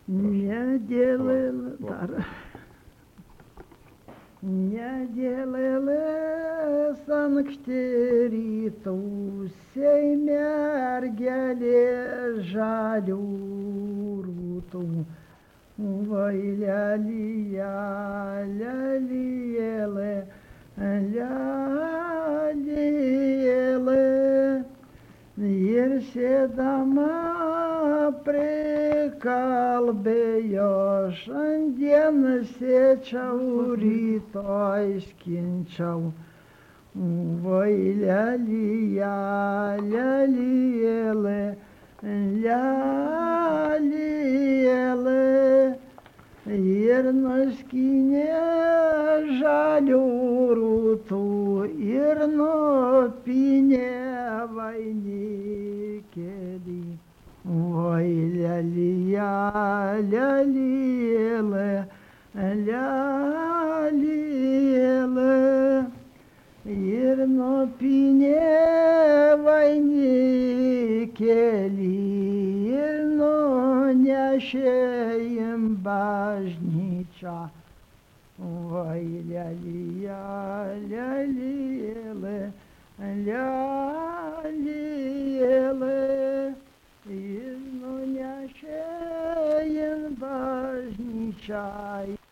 Nedėlė dar. Nedėlė sankti rytusiai mergelė žalių rūtų. Vai lelija, lelijėlė, lelijėlė. Ir sėdama prikalbėjo, šiandien sėčiau, rytoj skinčiau. Vai lelija, lelijėlė, lelijėlė. Ir nuskynė žalių rūtų ir nupynė vainikėlį. Oi lelija, lelijėlė, lelijėlė. Ir nupynė vainikėlį ir nunešė į bažnyčią. Vai lelija, lelijėlė, lelijėlė. Ir nunešė į bažnyčią.